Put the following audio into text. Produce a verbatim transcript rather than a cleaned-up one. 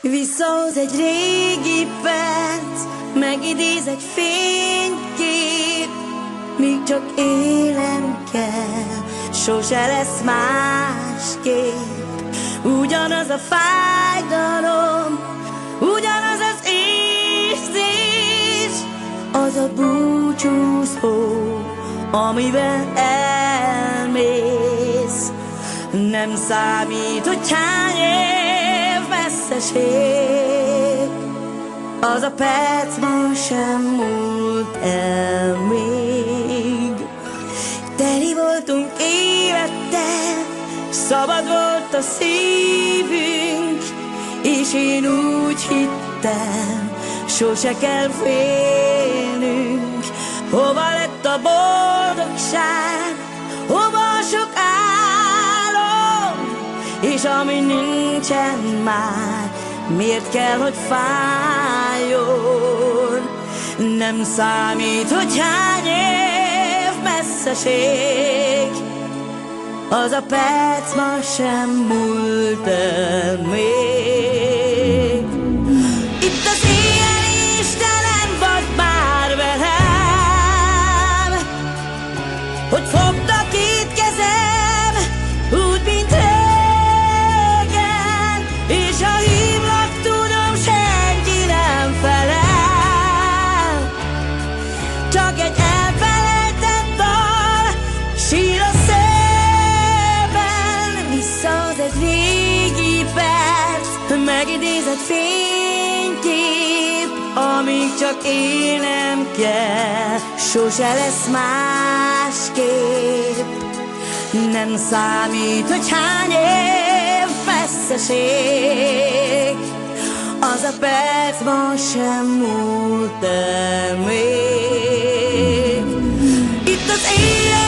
Visszahoz egy régi perc, megidéz egy fénykép. Míg csak élem kell, sose lesz másképp. Ugyanaz a fájdalom, ugyanaz az érzés, az a búcsúzó, amivel elmész. Nem számít, hogy hány év messzeség, az a perc ma sem múlt el még. Teli voltunk élettel, szabad volt a szívünk, és én úgy hittem, sose kell félnünk. Hova lett a boldogság, hova a sok álom, és ami nincsen már, miért kell, hogy fájjon? Nem számít, hogy hány év messzeség, az a perc ma sem múlt el még. Itt az éjjel is telen vagy már velem, hogy fogta két kezem, úgy, mint régen, és ha hívlak, tudom, senki nem felel. Csak egy elfelejtett dal sír a szívben. Visszahoz egy régi perc, megidézett fénykép. Amíg csak élnem kell, sose lesz másképp. Nem számít, hogy hány év messzeség, az a perc ma sem múlt el még. Itt az éjjel